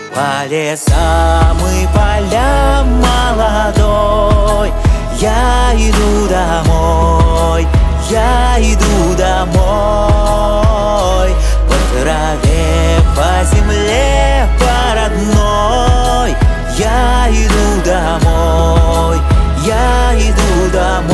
По лесам и полям молодой я иду домой, я иду домой. По траве, по земле, по родной я иду домой, я иду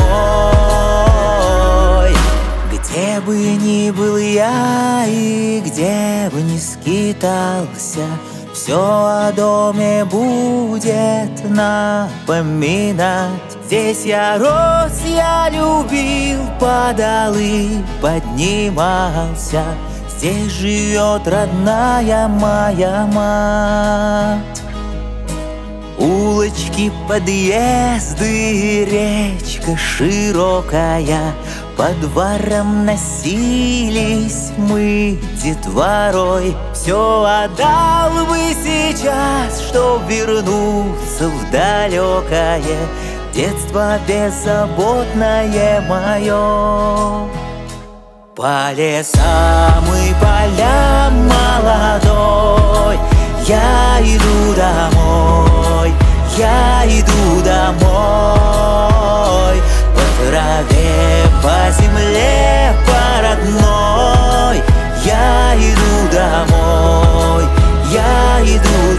домой. Где бы ни был я и где бы ни скитался, все о доме будет напоминать. Здесь я рос, я любил, подолы поднимался. Здесь живет родная моя мать. Улочки, подъезды, речка широкая, по дворам носились мы детворой. Все отдал бы сейчас, чтоб вернуться в далекое детство беззаботное мое. По лесам и полям молодой я иду домой, я иду домой. По траве, по земле, по родной я иду домой, я иду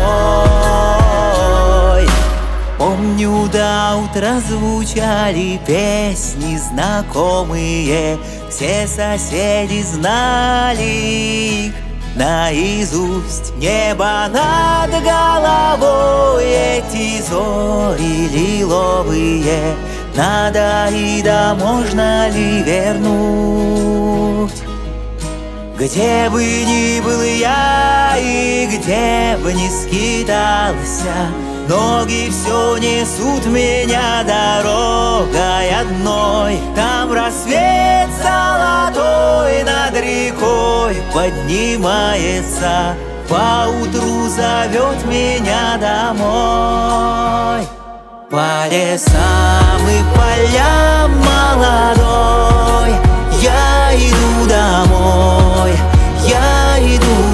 домой. Помню, до утра звучали песни знакомые, все соседи знали их наизусть. Небо над головой, эти зори лиловые, надо и да можно ли вернуть? Где бы ни был я и где бы ни скитался, ноги все несут меня дорогой одной. Там рассвет золотой над рекой поднимается, поутру зовет меня домой. По лесам и полям молодой я иду домой, я иду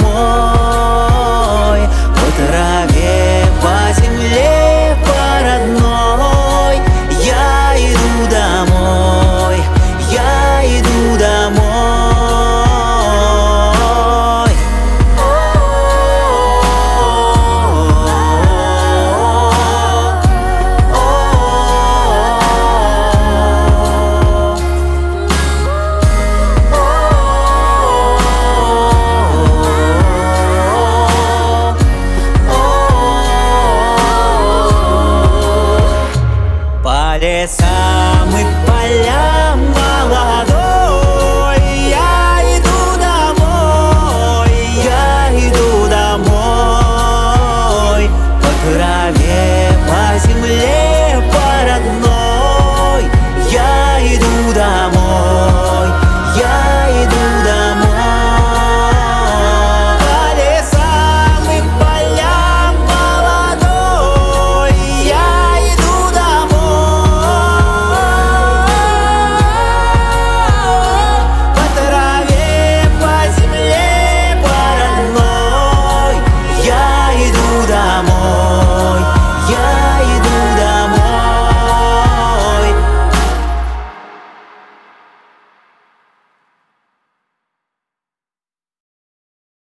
домой. По траве, по земле, по родной я иду домой, я иду домой. По лесам и полям